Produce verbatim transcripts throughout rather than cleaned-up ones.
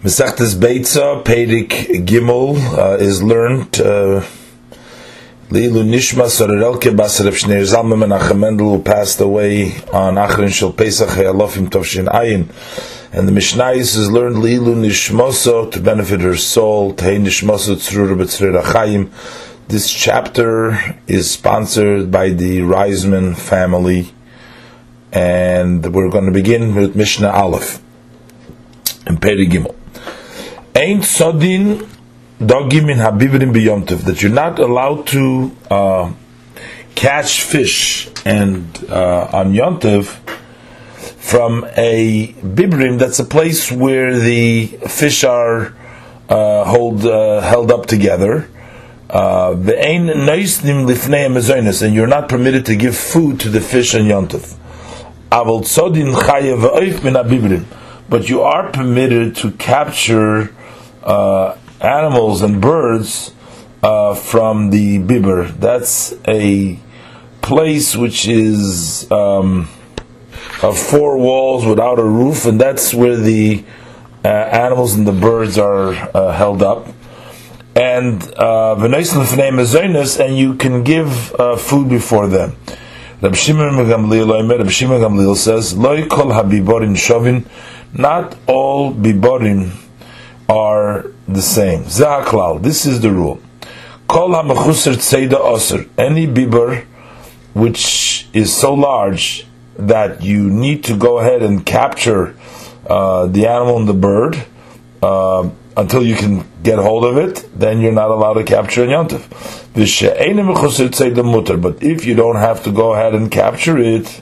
Mesechtes Beitza, Perik Gimel, uh, is learned. Leilu Nishma Sorelke Bas Reb Shneir Zalman Menachem Mendel, who passed away on Achron Shel Pesach Hayalofim Tovshin Ayin. And the Mishnayos is learned Leilu Nishmoso, to benefit her soul. Tehei Nishmoso Tzrura B'Tzrura Chayim. This chapter is sponsored by the Reisman family, and we're going to begin with Mishnah Aleph in Perik Gimel. Ein Sodin Dogim in Habibrim B'Yom Tov, that you're not allowed to uh, catch fish and uh, on Yom Tov from a bibrim. That's a place where the fish are uh, hold uh, held up together. Uh, and you're not permitted to give food to the fish on Yom Tov. But you are permitted to capture uh, animals and birds uh, from the bibber. That's a place which is um, of four walls without a roof, and that's where the uh, animals and the birds are uh, held up. And uh, and you can give uh, food before them. Reb Shimon Gamliel says, "Lo kol habiborim shovin." Not all biborim are the same. Zahaklal. This is the rule. Kol hamachusar tzeida osir. Any bibor which is so large that you need to go ahead and capture uh, the animal and the bird uh, until you can get hold of it, then you're not allowed to capture in Yom Tov. But if you don't have to go ahead and capture it,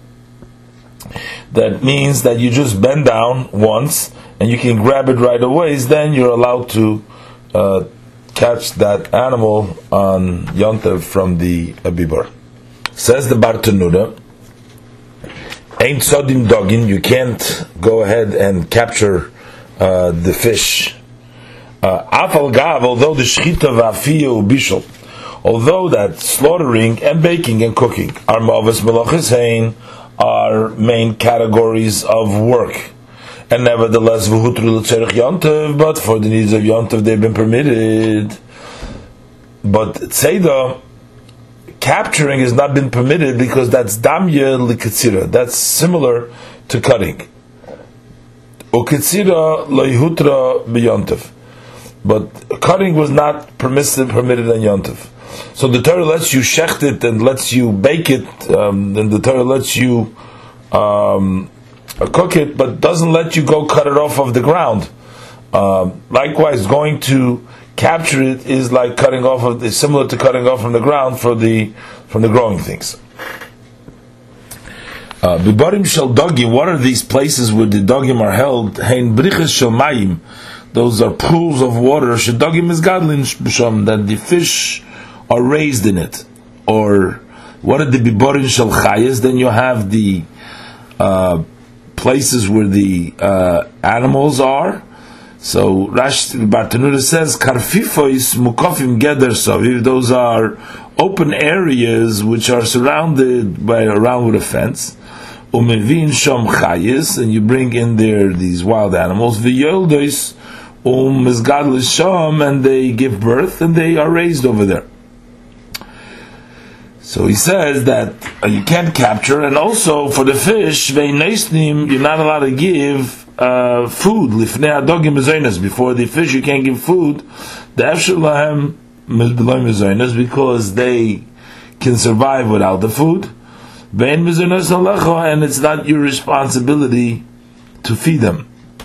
that means that you just bend down once and you can grab it right away, then you're allowed to uh, catch that animal on Yom Tov from the bibor. Says the Bartanuda, Ain't sodim dogin, you can't go ahead and capture uh, the fish. Afal gav, although the shchita v'afiya ubishol, although that slaughtering and baking and cooking are ma'avos melachos hein, are main categories of work, and nevertheless v'hutru l'tzerich Yom Tov, but for the needs of Yom Tov they've been permitted. But tzeda, capturing has not been permitted because that's damya l'ketzira. That's similar to cutting. Uketzira lo'hutra b'Yom Tov. But cutting was not permissive, permitted on Yom Tov. So the Torah lets you shecht it and lets you bake it, um, and the Torah lets you um, cook it, but doesn't let you go cut it off of the ground. Uh, likewise, going to capture it is like cutting off of, is similar to cutting off from the ground for the from the growing things. Bibarim shel dogim. What are these places where the dogim are held? Hein briches shel mayim. Those are pools of water. Shedogim is gadlin b'sham, that the fish are raised in it. Or what are the biborim shel chayes? Then you have the uh, places where the uh, animals are. So Rashi Bartanuda says, "Karfifois mukofim geder saviv." Those are open areas which are surrounded by around with a fence. Umevin shom chayes, and you bring in there these wild animals. V'yoldois um misgadol shom, and they give birth and they are raised over there. So he says that uh, you can't capture, and also for the fish, veinesnim, you're not allowed to give uh, food. Lifnei adogim mezainas, before the fish you can't give food. The efshelahem mezbeloy mezainas, because they can survive without the food. Vein mezainas alecha, and it's not your responsibility to feed them.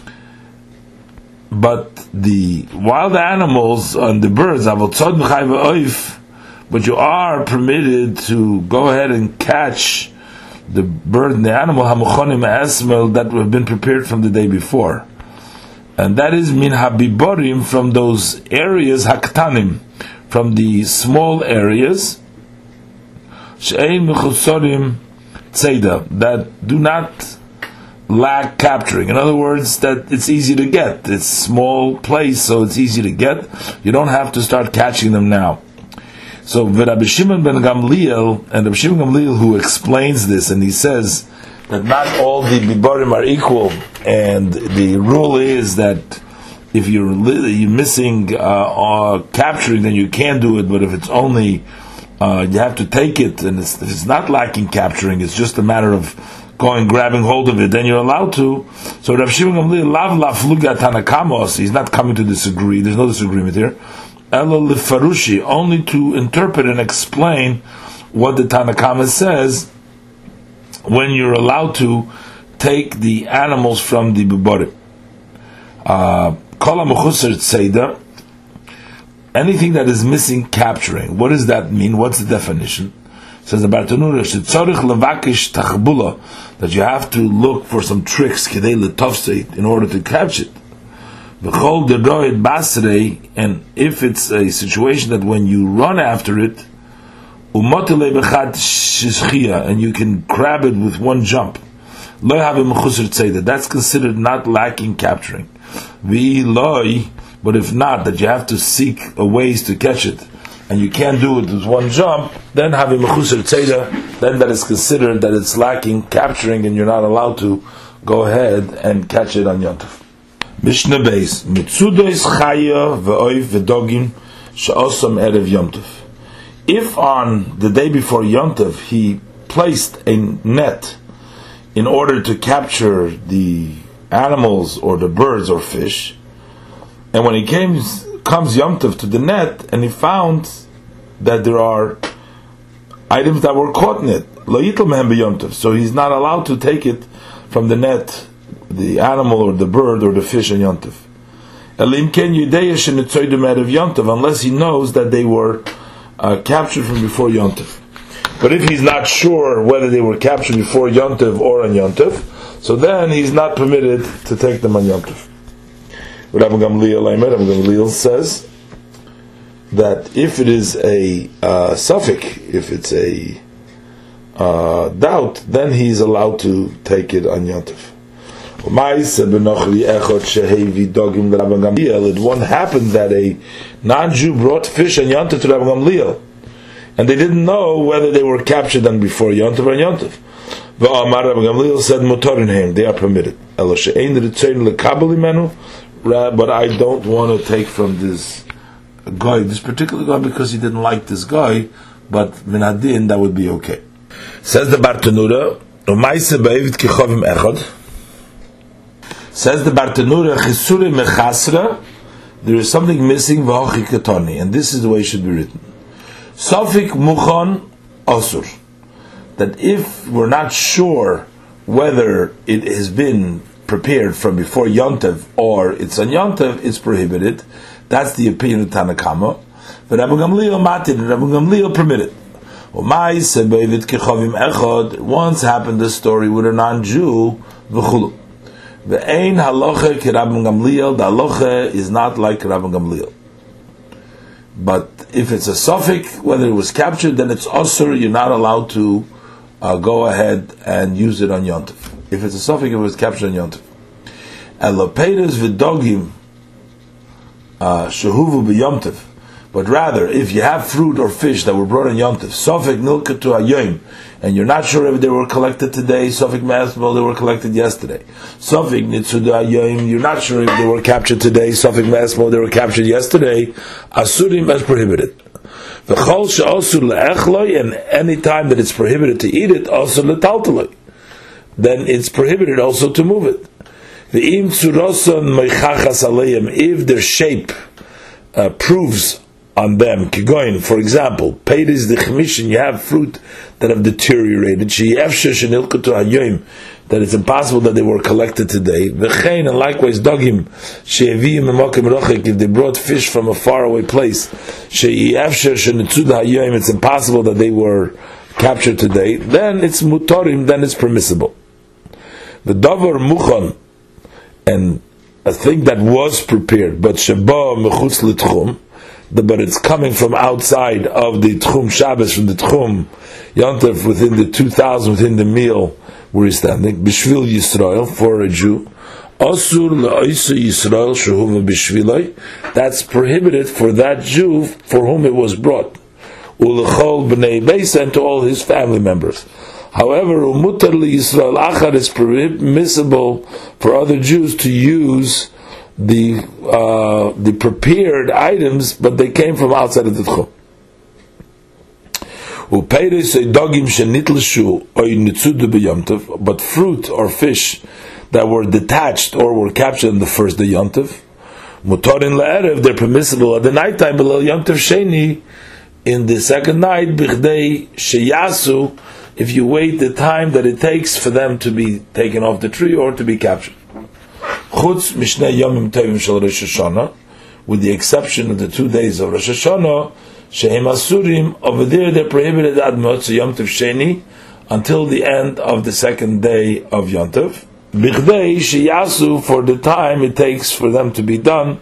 But the wild animals and the birds, avotzod mechai v'oif, but you are permitted to go ahead and catch the bird and the animal hamuchonim esmel that have been prepared from the day before, and that is min habiborim, from those areas haktanim, from the small areas she'ein mechusorim tzeda, that do not lack capturing. In other words, that it's easy to get. It's small place, so it's easy to get. You don't have to start catching them now. So Rabbi Shimon ben Gamliel, and Rabbi Shimon Gamliel who explains this, and he says that not all the bibarim are equal, and the rule is that if you're li- you're missing uh, uh, capturing, then you can do it. But if it's only uh, you have to take it, and it's, if it's not lacking capturing, it's just a matter of going grabbing hold of it, then you're allowed to. So Rav Shimon Gamliel lav la fluga tanakamos. He's not coming to disagree. There's no disagreement here. Ela lefarushi, only to interpret and explain what the Tanakama says when you're allowed to take the animals from the biborim. Kol ha'mechusar tzeda, anything that is missing capturing. What does that mean? What's the definition? It says the Bartanura shetzorich levakish tachbula, that you have to look for some tricks kidei letofseit in order to catch it. V'chol deroid basrei, and if it's a situation that when you run after it, umotele bechad shishchia, and you can grab it with one jump, lo have a mechusar tzeda, that's considered not lacking capturing. V'iloi, but if not, that you have to seek a ways to catch it, and you can't do it with one jump, then have a mechusar tzeda, then that is considered that it's lacking capturing, and you're not allowed to go ahead and catch it on Yom Tov. Mishnah Beis, mitzudos chaya ve'oiv ve'dogim she'osam erev Yom Tov. If on the day before Yom Tov he placed a net in order to capture the animals or the birds or fish, and when he came, comes Yom Tov to the net and he found that there are items that were caught in it, lo yitel mehem b'Yom Tov, so he's not allowed to take it from the net, the animal or the bird or the fish on Yom Tov. Elim ken yudei shenitzoydem erev Yom Tov, unless he knows that they were uh, captured from before Yom Tov. But if he's not sure whether they were captured before Yom Tov or on Yom Tov, so then he's not permitted to take them on Yom Tov. Rabbi Gamliel, Rabbi Gamliel says that if it is a uh, suffix, if it's a uh, doubt, then he's allowed to take it on Yom Tov. It one happened that a non-Jew brought fish on Yom Tov to Rabbi Gamliel, and they didn't know whether they were captured on before Yom Tov or on Yom Tov. Rabbi Gamliel said, "Motorin, they are permitted." But I don't want to take from this guy, this particular guy, because he didn't like this guy. But minadin, that would be okay. Says the Bartanura, Says the Bartanura, Chisuri mechasra, there is something missing, v'hochi katoni, and this is the way it should be written. Sofik muchon osur, that if we're not sure whether it has been prepared from before Yom Tov or it's on Yom Tov, it's prohibited. That's the opinion of Tanakama. But Rabbi Gamliel matir, Rabbi Gamliel permitted. Once happened this story with a non-Jew, v'chulu. Ve'ein halacha ki Rabbi Gamliel, the halacha is not like Rabbi Gamliel. But if it's a suffix, whether it was captured, then it's osur, you're not allowed to uh, go ahead and use it on Yom Tov. If it's a suffix, it was captured on Yom Tov. Elopedes v'dogim shehuvu b'Yom Tov. But rather, if you have fruit or fish that were brought on Yom Tov, suffix nilka to hayom, and you're not sure if they were collected today, suffix masbel, they were collected yesterday. Suffix nitzu to hayom, you're not sure if they were captured today, suffix masbel, they were captured yesterday. Asurim as prohibited. V'chol she'osur le'echloi, and any time that it's prohibited to eat it, also le'taltaloi, then it's prohibited also to move it. V'im tzuroson meichachas aleim, if their shape uh, proves on them, kigoin, for example, peiris the chemishin, you have fruit that have deteriorated, she'efshe shenilkutu hayoim, that it's impossible that they were collected today. V'chein, and likewise dogim, she'eviyim emokim rochek, if they brought fish from a faraway place, she'efshe shenitzuda hayoim, it's impossible that they were captured today, then it's mutorim, then it's permissible. The davar muchon, and a thing that was prepared, but sheba mechutz l'tchum, but it's coming from outside of the Tchum Shabbos, from the Tchum Yom Tov, within the two thousand, within the meal where he's standing, Bishvil Yisrael, for a Jew, Asur le'oisa Yisrael shehuva bishvilai, that's prohibited for that Jew for whom it was brought, U'lechol b'nei beis, and to all his family members. However, Umutar Yisrael Achad, is permissible for other Jews to use the uh, the prepared items, but they came from outside of the tchum. But fruit or fish that were detached or were captured on the first day yontiv, mutorin le'erev, they're permissible at the night time, below yontiv sheni, in the second night, bichdei sheyasu, if you wait the time that it takes for them to be taken off the tree or to be captured. Chutz mishnei yomim tovim shel Rosh Hashanah, with the exception of the two days of Rosh Hashanah, shehem asurim, over there they're prohibited ad motzi Yom Tov Sheni until the end of the second day of Yom Tov. Bichdei sheyasu, for the time it takes for them to be done.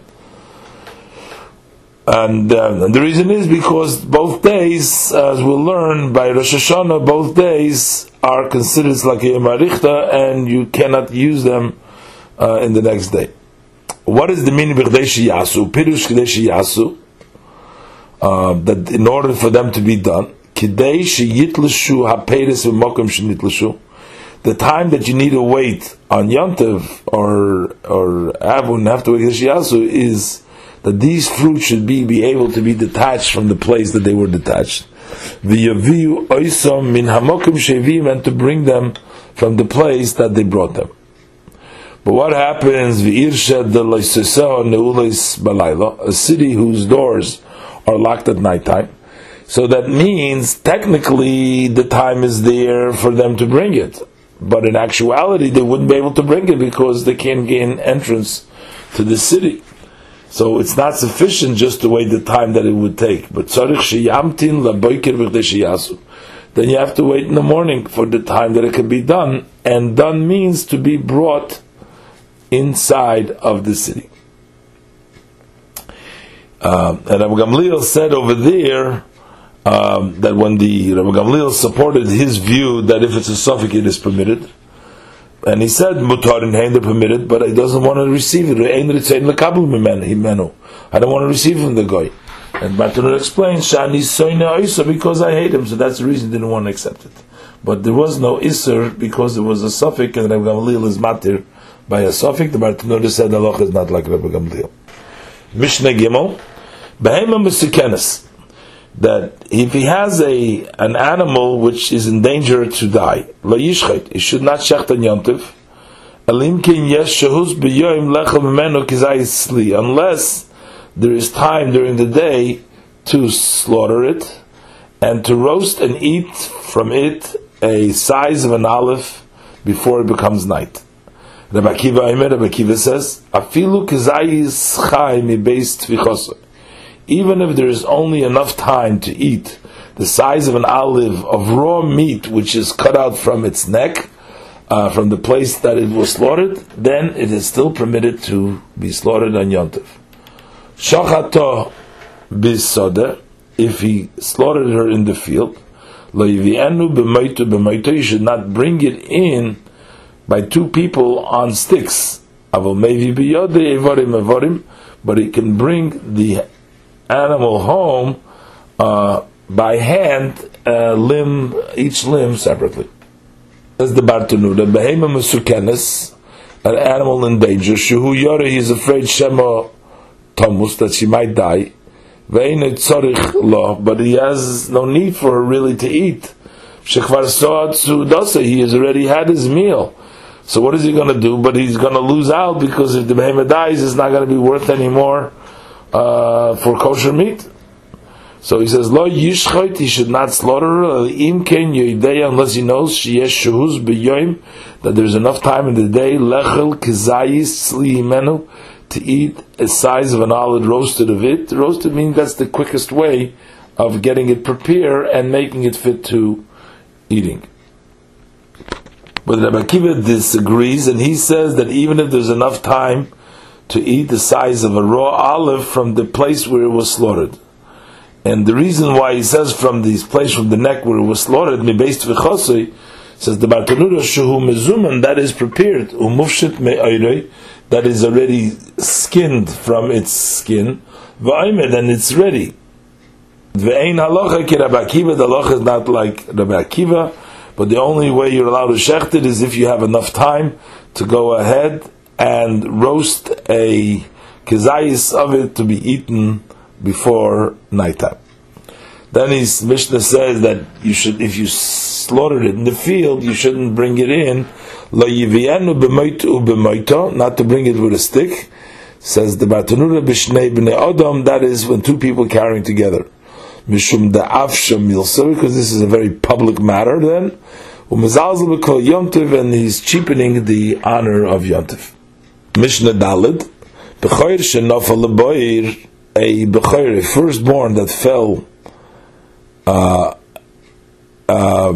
And, uh, and the reason is because both days, as we'll learn by Rosh Hashanah, both days are considered like a Yom HaRichta, and you cannot use them uh, in the next day. What is the meaning of Bichdei sheyasu? Pirush Kidei sheyasu, uh, that in order for them to be done, Kidei sheyitlashu haperes v'mokum shenitlashu, the time that you need to wait on Yom Tov or or Avun, have to wait sheyasu, is that these fruits should be, be able to be detached from the place that they were detached. V'yaviu oisom min hamokum shevim, and to bring them from the place that they brought them. But what happens, v'irshad de'loiseseo neulis balayla, a city whose doors are locked at nighttime? So that means, technically, the time is there for them to bring it. But in actuality, they wouldn't be able to bring it because they can't gain entrance to the city. So it's not sufficient just to wait the time that it would take. But tzarich sheyamtin laboiker b'chdei sheyasu, then you have to wait in the morning for the time that it can be done. And done means to be brought inside of the city. Uh, and Rabbi Gamliel said over there um, that when the Rabbi Gamliel supported his view that if it's a suffix it is permitted, and he said mutar and hein, they're permitted, but he doesn't want to receive it. I don't want to receive from the guy. And Bartanur explains shani soina isa, because I hate him, so that's the reason he didn't want to accept it. But there was no iser because it was a suffix, and Rabbi Gamliel is matir by a suffix. The Bartanur said the halacha is not like Rabbi Gamliel. Mishnah Gimel, behema mesukenes, that if he has a an animal which is in danger to die, lo yishchet, he should not shecht on Yom Tov, elim kin yesh shehus b'yoyim lechel memenu kizayis sli, unless there is time during the day to slaughter it and to roast and eat from it a size of an olive before it becomes night. Rabbi Akiva Omer, Rabbi Akiva says, afilu kizayis chai mi beis tvichosoi, even if there is only enough time to eat the size of an olive of raw meat which is cut out from its neck, uh, from the place that it was slaughtered, then it is still permitted to be slaughtered on Yom Tov. Shachato bisodeh, if he slaughtered her in the field, lo yivienu b'moito b'moito, you should not bring it in by two people on sticks. Avol mevi b'yodei evorim evorim, but he can bring the animal home uh, by hand, uh, limb, each limb separately. As the Bartanura, behema mesukenes, an animal in danger, shehu yore, he is afraid shema tomus, that she might die, ve'ene tzorich lo, but he has no need for her really to eat. Shekvar soat sudasa, he has already had his meal. So what is he going to do? But he's going to lose out, because if the behema dies, it's not going to be worth any more Uh, for kosher meat. So he says, Lo yishchot, he should not slaughter her, im ken yoidei, unless he knows she yesh shehuz b'yoyim, that there's enough time in the day, lechel kizayis sli imenu, to eat a size of an olive roasted of it. Roasted means that's the quickest way of getting it prepared and making it fit to eating. But Rabbi Akiva disagrees, and he says that even if there's enough time to eat the size of a raw olive from the place where it was slaughtered. And the reason why he says from this place, from the neck where it was slaughtered, says the Bartanura, shehu mezuman, that is prepared, umufshit me'oirei, that is already skinned from its skin, v'oimed, and it's ready. V'ein halacha ki Rabbi Akiva, the halacha is not like Rabbi Akiva, but the only way you're allowed to shecht it is if you have enough time to go ahead and roast a kezayis of it to be eaten before nighttime. Then his Mishnah says that you should, if you slaughtered it in the field, you shouldn't bring it in. Lo yivienu b'moitu b'moito, not to bring it with a stick. Says the Bartanura b'shnei b'nei Adam, that is when two people carrying together. Mishum da'af sham yilsa, because this is a very public matter then. Umezalzel b'kol yontiv, and he's cheapening the honor of yontiv. Mishnah Daled, b'choyer shenofal l'boir, a b'choyer, a firstborn that fell Uh, uh,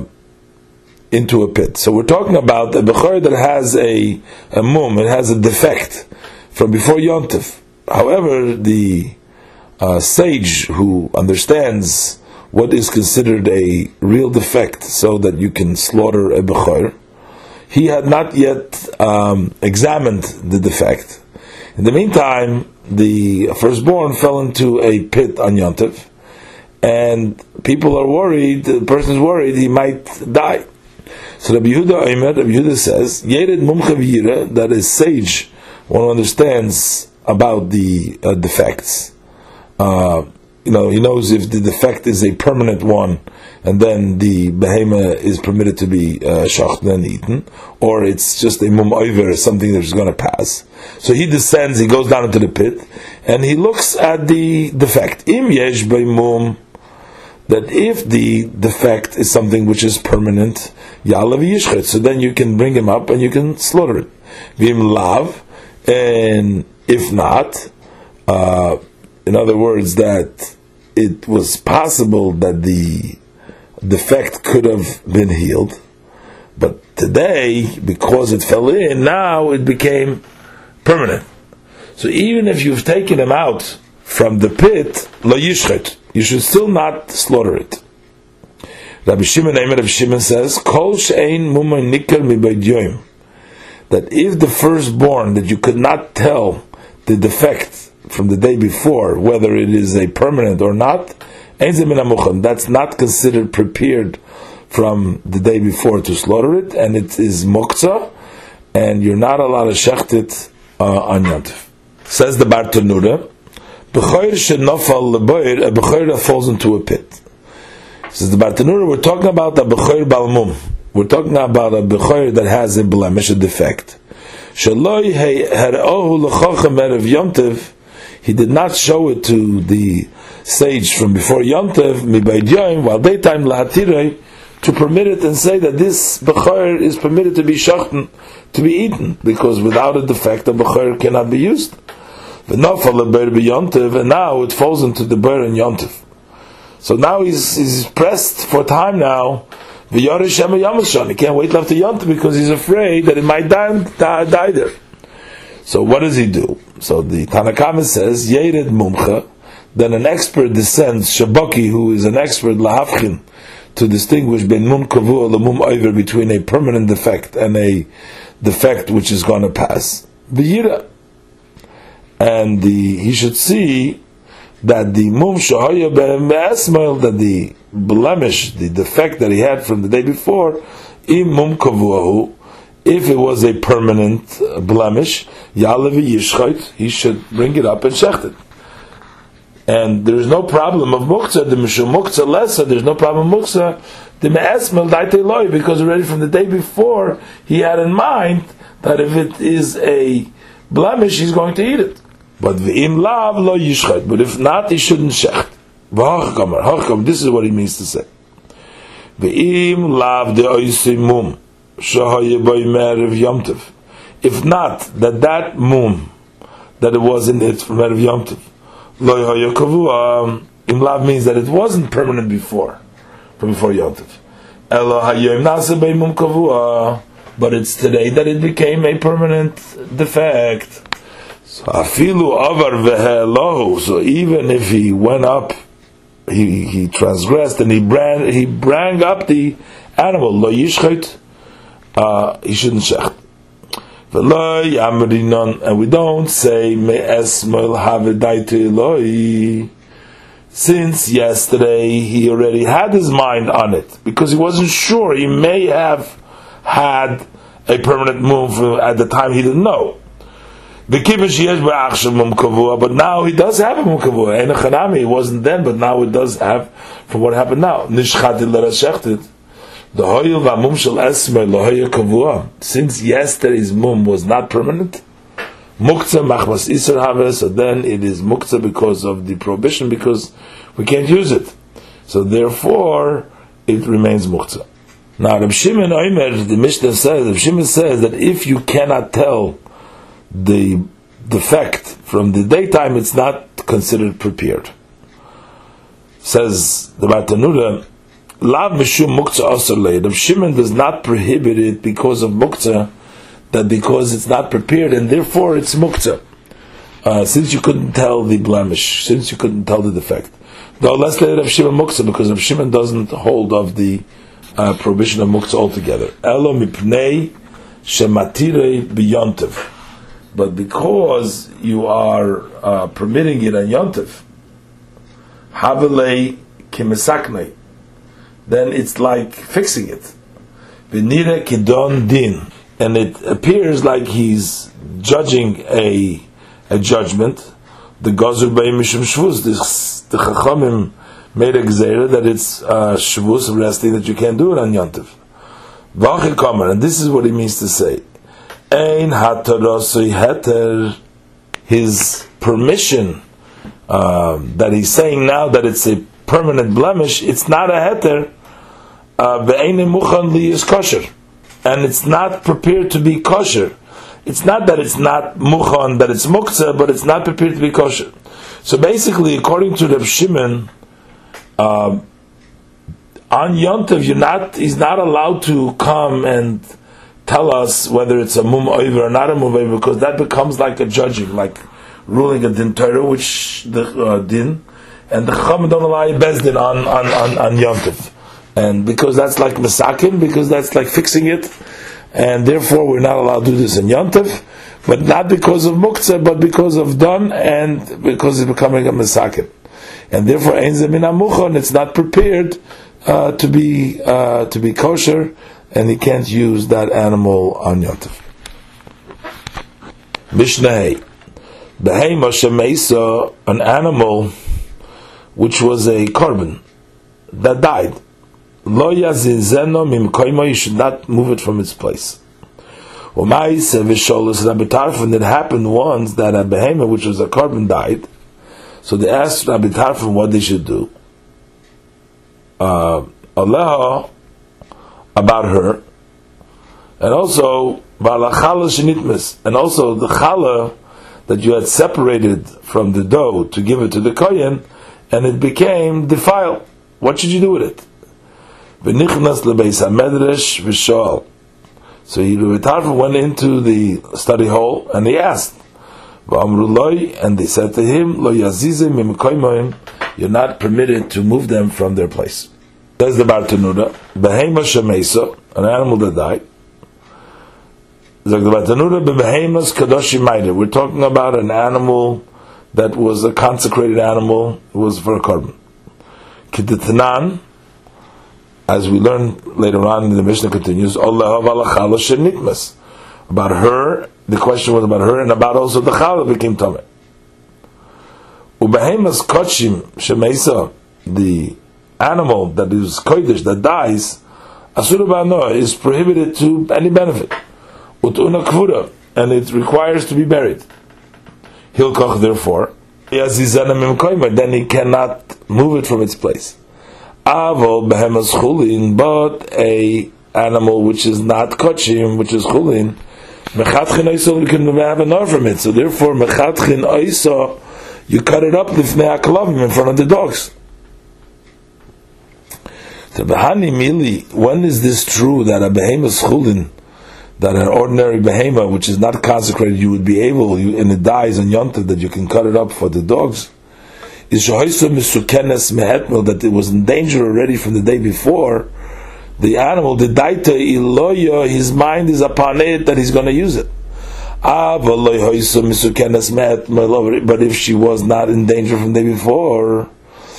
into a pit. So we're talking about a bechor that has a, a mum, it has a defect from before Yontif. However, the uh, sage who understands what is considered a real defect so that you can slaughter a bechor, he had not yet um, examined the defect. In the meantime, the firstborn fell into a pit on Yontif, and people are worried, the person is worried he might die. So Rabbi Yehuda Omer, Rabbi Yehuda says, Yered Mumcha V'yira, that is sage, one who understands about the uh, defects. Uh, you know, he knows if the defect is a permanent one, and then the behema is permitted to be uh, shachten and eaten, or it's just a mum oiver, something that's going to pass. So he descends, he goes down into the pit, and he looks at the defect. Im yesh by mum, that if the defect is something which is permanent, yalav yishchet, so then you can bring him up and you can slaughter it. Vim lav, and if not, uh, in other words, that it was possible that the defect could have been healed, but today, because it fell in, now it became permanent. So even if you've taken him out from the pit, lo yishchet, you should still not slaughter it. Rabbi Shimon, name Rabbi Shimon says, Kol she'ein mumay nikel mibayid yoim, that if the firstborn, that you could not tell the defect from the day before, whether it is a permanent or not, ein ze min hamucham, that's not considered prepared from the day before to slaughter it, and it is muktzah, and you're not allowed to shecht it uh, on Yontif. Says the Bartanura, B'choyer shenofal l'boir, a b'choyer that falls into a pit. Says the Bartanura, we're talking about a b'choyer balmum. We're talking about a b'choyer that has a blemish, a defect. Shaloi her'ohu l'chochem erev Yontiv, he did not show it to the sage from before Yontiv, mibayid yoim, while daytime lahatirei, to permit it and say that this b'choyer is permitted to be shachten, to be eaten, because without a defect, a b'choyer cannot be used. And now it falls into the ber and yontiv. So now he's, he's pressed for time now. He can't wait after yontiv because he's afraid that it might die, die, die there. So what does he do? So the Tanakama says, Yered Mumcha, then an expert descends, Shabaki, who is an expert, Lahavchin, to distinguish between mum kavua and mum oiver, between a permanent defect and a defect which is going to pass. V'yira. And the, he should see that the mum shahaya be'esmail, that the blemish, the defect that he had from the day before, im mum kavuahu, if it was a permanent blemish, yalavi yishchait, he should bring it up and shecht it. And there is no problem of muktzah, the mishum muktzah lesser, there's no problem of muktzah, the me'esmail daite loy, because already from the day before, he had in mind that if it is a blemish, he's going to eat it. But v'im lav lo yishchet. But if not, he shouldn't shecht. V'hachkamar, hachkam. This is what he means to say. V'im lav de oisimum shahaye b'ymer of yomtiv. If not, that that mum that it wasn't it from erev yomtiv, lo yahaye kavua. Im lav means that it wasn't permanent before, from before yomtiv. Elo hayom nase b'mum kavua. But it's today that it became a permanent defect. So afilu avar vehelohu. So even if he went up, he he transgressed and he bran he brang up the animal. Lo yishchet, uh, he shouldn't shecht. V'lo yamrinon, and we don't say me'esmol havedaiti loi. Since yesterday he already had his mind on it because he wasn't sure. He may have had a permanent move at the time he didn't know. But now he does have a mum kavua. Ein chanami, it wasn't then, but now it does have from what happened now. Nishchatit l'rashechtit. The hoyil v'amum shel esmer lohoya kavua. Since yesterday's mum was not permanent, muktzah machmas iser haver, so then it is muktzah because of the prohibition, because we can't use it. So therefore, it remains muktzah. Now, Reb Shimon Omer, the Mishnah says, Reb Shimon says that if you cannot tell the defect from the daytime, it's not considered prepared. Says the Bartanura, Lav mishum muktzah asarle. Reb Shimon does not prohibit it because of muktzah, that because it's not prepared and therefore it's muktzah. Uh, since you couldn't tell the blemish, since you couldn't tell the defect. Though let's let Reb Shimon muktzah, because Reb Shimon doesn't hold of the uh, prohibition of muktzah altogether. Elo mipnei shematirei b'yontev. But because you are uh, permitting it on yontev, havelei kimesaknei, then it's like fixing it. V'nire kidon din. And it appears like he's judging a a judgment. The Gazur B'Yim Mishum Shvus, the Chachamim made a gzeira that it's uh, Shvus, resting, that you can't do it on Yontiv. V'achir Kamer, and this is what he means to say. Ein hatarosui heter, his permission um, that he's saying now that it's a permanent blemish, it's not a heter, ve'ein muchan li is kosher. And it's not prepared to be kosher. It's not that it's not muchan, that it's muktzah, but it's not prepared to be kosher. So basically, according to Reb Shimon, um, on Yontav, you're not, he's not allowed to come and tell us whether it's a mum oiver or not a mum oiver, because that becomes like a judging, like ruling a din Torah, which the uh, din, and the Chacham don't allow you bezdin on on on, on Yontav. And because that's like masakin, because that's like fixing it, and therefore we're not allowed to do this in Yontav, but not because of muktzah, but because of done, and because it's becoming a masakin. And therefore, ein ze min hamuchon, it's not prepared uh, to be uh, to be kosher, and he can't use that animal on Yontav. Mishnah, behema shemeisa, an animal which was a korban that died. Lo yazinzeno mimkoimo, you should not move it from its place. Umayse v'sholos Rabbi Tarfon, it happened once that a behema, which was a korban, died. So they asked Rabbi Tarfon what they should do. Uh, Aleha, about her, and also balachala shenitmes, and also the challah that you had separated from the dough to give it to the kohen, and it became defiled. What should you do with it? V'nichnas lebeis hamedrash v'shoal. So he went into the study hall and he asked, V'amru loy, and they said to him, Lo yazizim mimkoimoim, you're not permitted to move them from their place. Says the Bartanura, behema shemeisa, an animal that died. Zog the Bartanura, behemas kadoshim meider. We're talking about an animal that was a consecrated animal, it was for a korban. Kiditanan, as we learn later on, the Mishnah continues, about her, the question was about her, and about also the challah became tameh. Ubehemas kochim shemeisa, the animal that is kodesh, that dies, asur ba'ano, is prohibited to any benefit. Utuna kvura, and it requires to be buried. Hilkoch, therefore, then he cannot move it from its place. Avol behemas chulin, but a animal which is not kochim, which is chulin, mechatchin oiso, we can have an from it. So therefore, mechatchin oiso, you cut it up lifnei hakalavim, in front of the dogs. So behani mili, when is this true that a behemas chulin, that an ordinary behema which is not consecrated, you would be able, you, and it dies on Yontav, that you can cut it up for the dogs? Is shahoisa misukenes mehetmel, that it was in danger already from the day before. The animal, the daita iloya, his mind is upon it that he's going to use it. But if she was not in danger from the day before,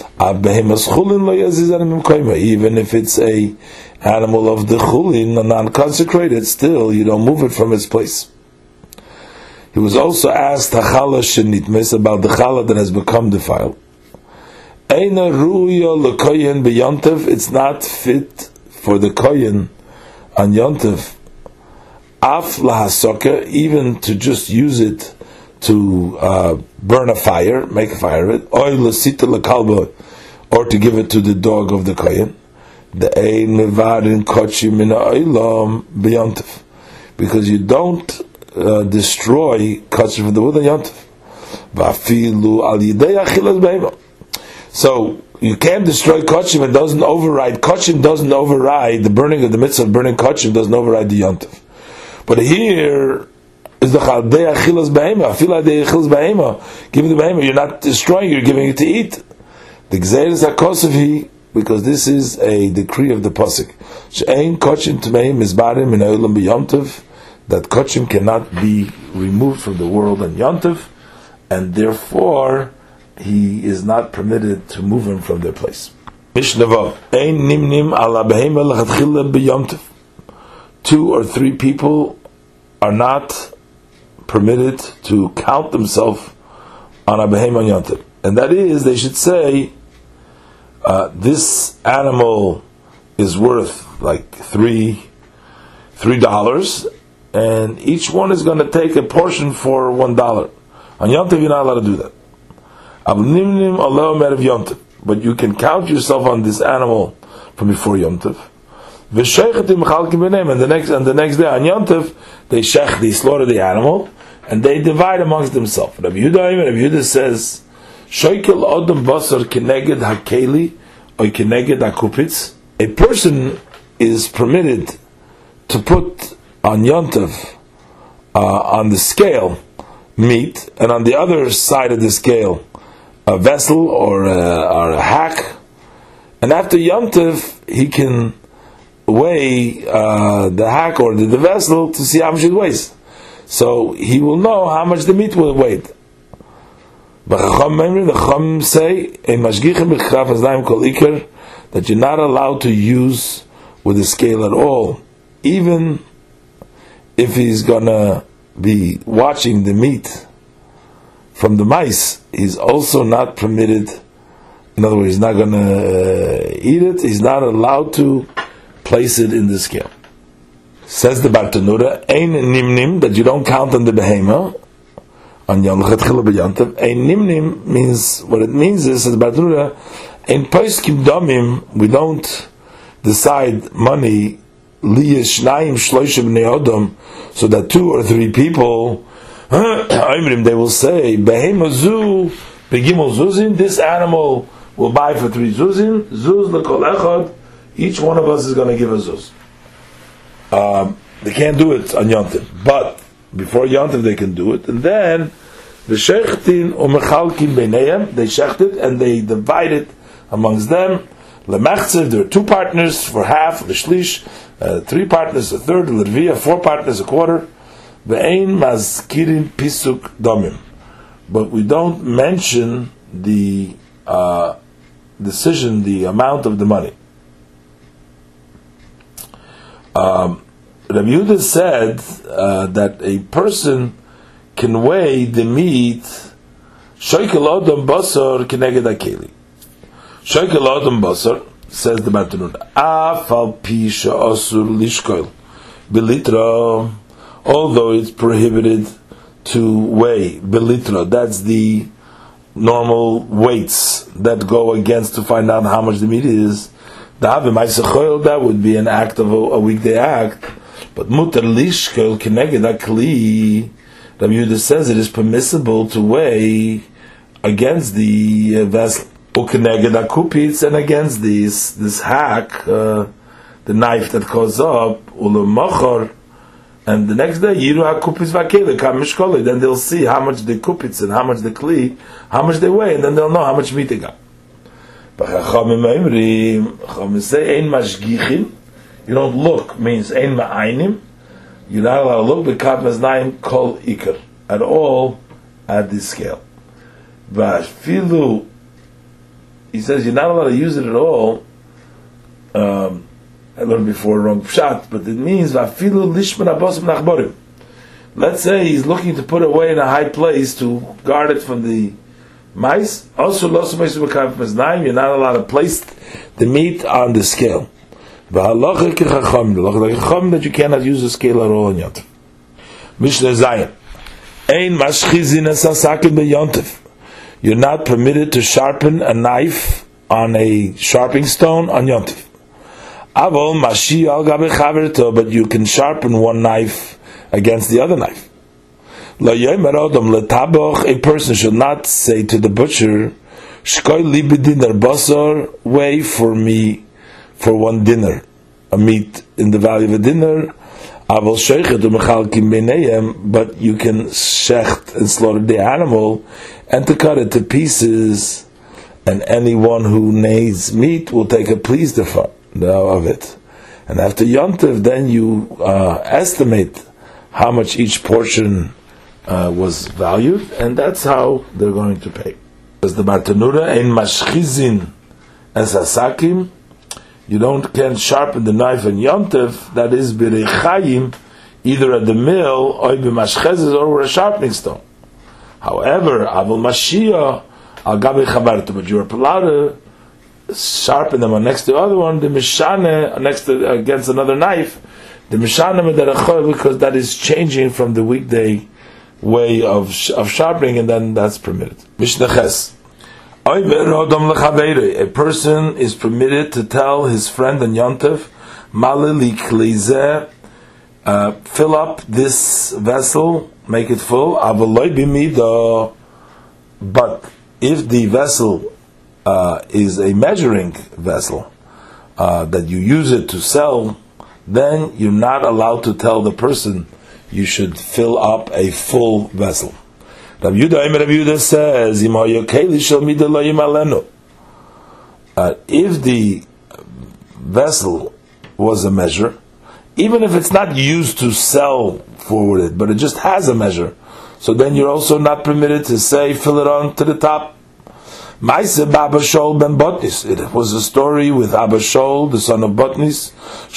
even if it's a animal of the chulin, non-consecrated, still you don't move it from its place. He was also asked Hachala Shenitmes about the challah that has become defiled. Eina ruya lekoyen b'yontev. It's not fit for the kohen on yontev. Af lahasoka, even to just use it to uh, burn a fire, make a fire of it. Oy lesita lekalba, or to give it to the dog of the kohen. The ein mevarin kochim min ha'olam b'yontev, because you don't uh, destroy kochim from the wood on yontev. V'afilu al yidei achilas be'ema. So you can't destroy kochim. It doesn't override kochim. Doesn't override the burning of the mitzvah of burning kochim. Doesn't override the yontif. But here is the chaldei achilas behema. Afila dei achilas behema. Give the behema. You're not destroying. You're giving it to eat. The gzeres hakosevi, because this is a decree of the pasuk. She'ein kochim tmeim mizbarim min ha'olam b'yontif. That kochim cannot be removed from the world on yontif, and therefore he is not permitted to move them from their place. Mishnah Ein nimnim ala behema lechatchila b'yomtiv. Two or three people are not permitted to count themselves on a behema on yomtiv, and that is, they should say, uh, this animal is worth like three three dollars, and each one is going to take a portion for one dollar. On yomtiv, you're not allowed to do that. But you can count yourself on this animal from before Yom Tov. And the next and the next day on Yom Tov, they shech, they slaughter the animal, and they divide amongst themselves. Rabbi Yehuda, Rabbi Yehuda says, "Shoikel odom basar keneged hakeli or keneged hakupitz." A person is permitted to put on Yom Tov uh, on the scale meat, and on the other side of the scale a vessel or a, or a hack, and after Yom Tov he can weigh uh, the hack or the, the vessel to see how much it weighs, so he will know how much the meat will weigh. The Chacham say that you're not allowed to use with a scale at all, even if he's gonna be watching the meat from the mice. He's also not permitted, in other words, he's not going to uh, eat it, he's not allowed to place it in the scale. Says the Bartanura, Ein nimnim, that you don't count on the behema, on Yom Chatchila b'Yantav. Ein nimnim means, what it means is, says the Bartanura, Ein poiskim domim, we don't decide money, liyesh naim shloishim neodom, so that two or three people, they will say, behema zu, begimel zuzin, this animal will buy for three zuzin, zuz lekol echad, each one of us is going to give a zuz. Um, they can't do it on Yontif, but before Yontif they can do it, and then the shechtin umechalkin beineim, they shecht it and they divide it amongst them. Lemachzev, there are two partners for half, the shlish, uh, three partners a third, the lervia, four partners a quarter. Ve'ein mazkirin pisuk domim, but we don't mention the uh, decision, the amount of the money. Um, Rabbi Yehuda said uh, that a person can weigh the meat shoikel odom basar keneged hakeli. Shoikel odom basar, says the Bartanura, afal pi she'asur lishkoil belitra, although it's prohibited to weigh belitra, that's the normal weights that go against to find out how much the meat is. That would be an act of a, a weekday act. But mutar lishkoil keneged hakli, Rabbi Yehuda says it is permissible to weigh against the uh, vessel, ukeneged hakupitz, and against this this hack, uh, the knife that goes up, ulemachar. And the next day, yiru hakupitz vakele kam mishkoli. Then they'll see how much the kupitz and how much the kli, how much they weigh, and then they'll know how much meat they got. But chachamim oimrim, chachamim say ein mashgichin. You don't look means ein ma'aynim. You're not allowed to look b'kav maznayim kol ikar at all at this scale. But filu, he says you're not allowed to use it at all. Um, I learned before wrong pshat, but it means vafilu lishman abosim nachborim. let's say he's looking to put it away in a high place to guard it from the mice. Also, you're not allowed to place the meat on the scale. That you cannot use the scale at all in Yontif. Mishnah Zayin. Ein mashchizin esasakin b'Yontif. You're not permitted to sharpen a knife on a sharpening stone on Yontif. Avol mashi al gabe chaverto, but you can sharpen one knife against the other knife. La yomer odom letaboch, a person should not say to the butcher, shkoi li b'dinar basar, weigh for me for one dinner, a meat in the value of a dinner. Avol sheichet u'mechalkim b'neihem, but you can shecht and slaughter the animal and to cut it to pieces, and anyone who needs meat will take a piece of it. And after Yontif, then you uh, estimate how much each portion uh, was valued, and that's how they're going to pay. Because the Bartanura ein mashchizin es hasakim, you don't can sharpen the knife in Yontif, that is b'reichayim, either at the mill or b'mashchezes or with a sharpening stone. However, avol mashia al gabe chabarto, but you're allowed to sharpen them next to the other one, the mishane next to against another knife, the mishane medarachol, because that is changing from the weekday way of of sharpening, and then that's permitted. Mishnah Ches. A person is permitted to tell his friend on Yontif, Malili klizeh, uh, fill up this vessel, make it full. But if the vessel uh, is a measuring vessel uh, that you use it to sell, then you're not allowed to tell the person you should fill up a full vessel. Rabbi Yehuda, Rabbi Yehuda says, uh, if the vessel was a measure, even if it's not used to sell forward it, but it just has a measure, so then you're also not permitted to say, fill it on to the top. It was a story with Abba Shol, the son of Botnis.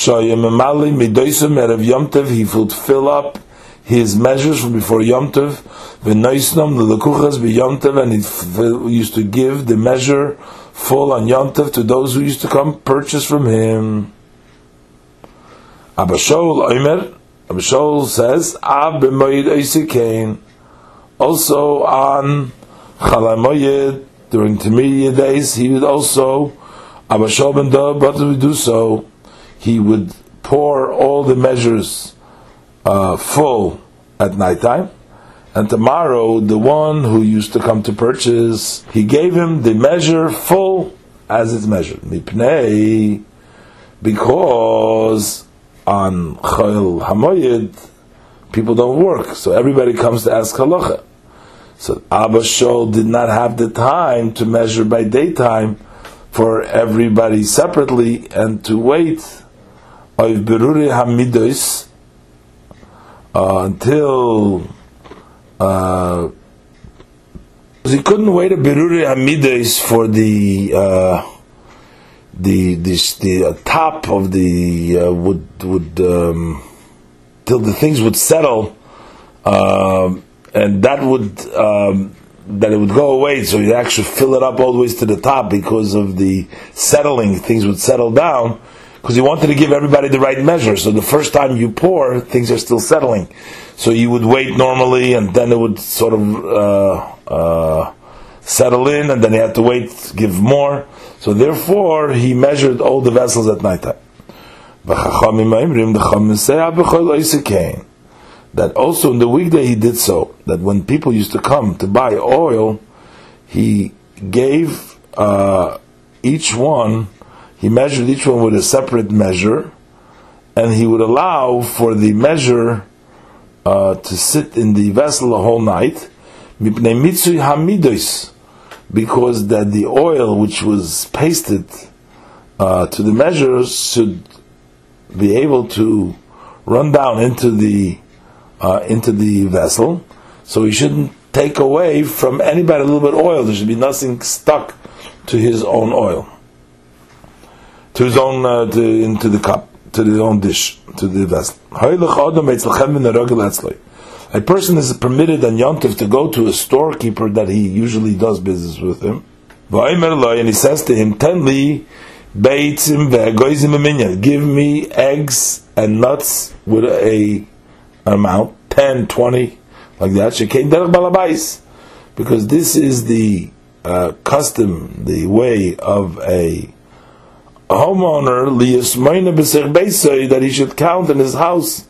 He would fill up his measures from before Yom Tov, v'noisnom l'lekuchas b'Yom Tov, and he used to give the measure full on Yom Tov to those who used to come purchase from him. Abba Shol Omer, Abba Shol says, Ab b'moyed oisikein, also on Chalamoyed, during Tamiriya days, he would also, Abba Shol ben Dov, but would do so, he would pour all the measures Uh, full at nighttime, and tomorrow the one who used to come to purchase, he gave him the measure full as it's measured. Mipnei, because on Chol Hamoyed people don't work, so everybody comes to ask halacha. So Abba Shol did not have the time to measure by daytime for everybody separately and to wait of beruri hamidos Uh, until uh, he couldn't wait a beruri hamides for the uh, the the, the uh, top of the uh, would would um, till the things would settle, uh, and that would um, that it would go away. So he'd actually fill it up all the way to the top because of the settling. Things would settle down. Because he wanted to give everybody the right measure. So the first time you pour, things are still settling. So you would wait normally, and then it would sort of uh, uh, settle in, and then he had to wait, give more. So therefore, he measured all the vessels at night time. That also in the weekday he did so. That when people used to come to buy oil, he gave uh, each one, he measured each one with a separate measure, and he would allow for the measure uh, to sit in the vessel the whole night, because that the oil which was pasted uh, to the measures should be able to run down into the uh, into the vessel, so he shouldn't take away from anybody a little bit of oil. There should be nothing stuck to his own oil. To his own, uh, to, into the cup, to his own dish, to the vessel. A person is permitted on Yom Tov to go to a storekeeper that he usually does business with him. And he says to him, Ten li beitzim ve'egoizim aminyan. Give me eggs and nuts with a amount, ten, twenty, like that. Shekein derech balabais. Because this is the uh, custom, the way of a homeowner, liyasmayna b'sech beisay, that he should count in his house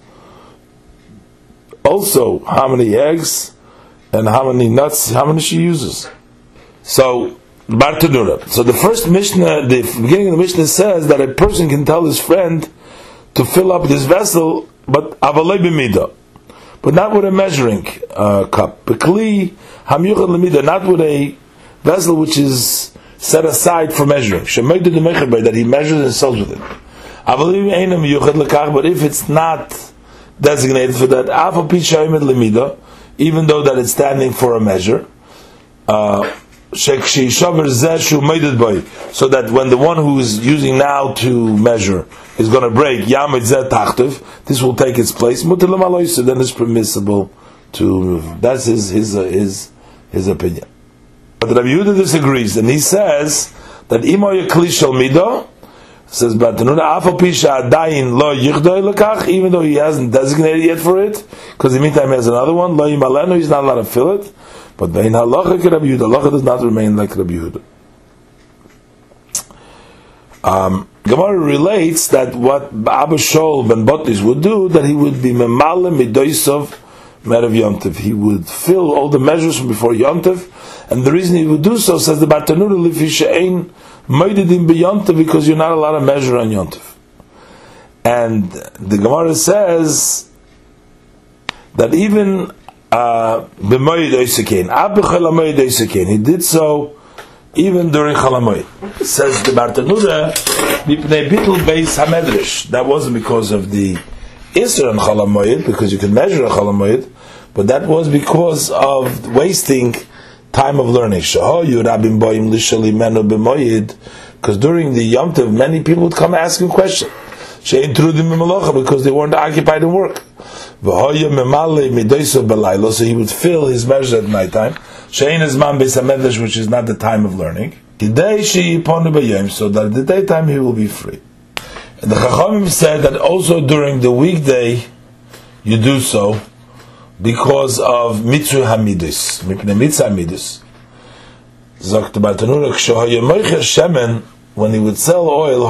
also how many eggs and how many nuts, how many she uses. So, Bartanura. So the first Mishnah, the beginning of the Mishnah says that a person can tell his friend to fill up this vessel, but avalei b'midah, but not with a measuring uh, cup. Bekli hamyuchad l'midah, not with a vessel which is set aside for measuring. Shemaydu d'mecher, that he measures and sells with it. Avalei einam yuchad l'kach, but if it's not designated for that, afal pi shaymed l'midah, even though that it's standing for a measure, uh, so that when the one who is using now to measure is going to break, this will take its place. So then it's permissible to move. That's his his uh, his his opinion. But Rabbi Yehuda disagrees, and he says that imoy klishal mido says, but even though he hasn't designated yet for it, because in the meantime he has another one, he's not allowed to fill it. But Vein halacha ke Rabbi Yehuda, halacha does not remain like Rabbi Yehuda. Um, Gemara relates that what Abba Shol ben Botnis would do, that he would be memale midoisov merav Yom Tov. He would fill all the measures from before Yom Tov, and the reason he would do so, says the Bartanura, lifi she'ein moededim b'Yom Tov, because you're not allowed to measure on Yom Tov. And the Gemara says that even Uh, he did so even during Chalamoid. Says the Bartanura, that wasn't because of the Isra on Chalamoid, because you can measure a Chalamoid, but that was because of wasting time of learning. Because during the Yom Tov, many people would come asking questions, because they weren't occupied in work. So he would fill his measures at night time, which is not the time of learning, so that at the daytime he will be free. And the Chachamim said that also during the weekday you do so because of mitzvah hamidus, mipnei mitzvah hamidus. Zok the Bartanura, when he would sell oil,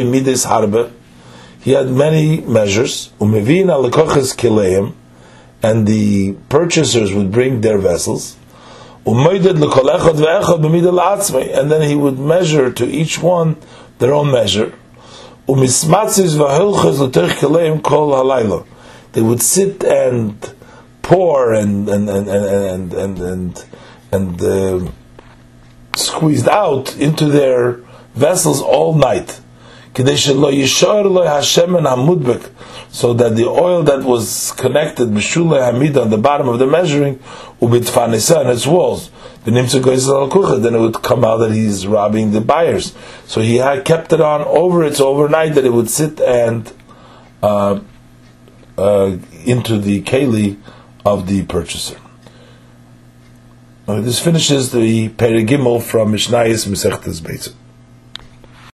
he had many measures, and the purchasers would bring their vessels, and then he would measure to each one their own measure. They would sit and pour and and and and and and, and uh, squeezed out into their vessels all night, so that the oil that was connected on the bottom of the measuring on its walls, then it would come out that he's robbing the buyers. So he had kept it on over its overnight, that it would sit and uh, uh, into the keli of the purchaser. Now, this finishes the Perigimel from Mishnayos Masechtas Beitzah.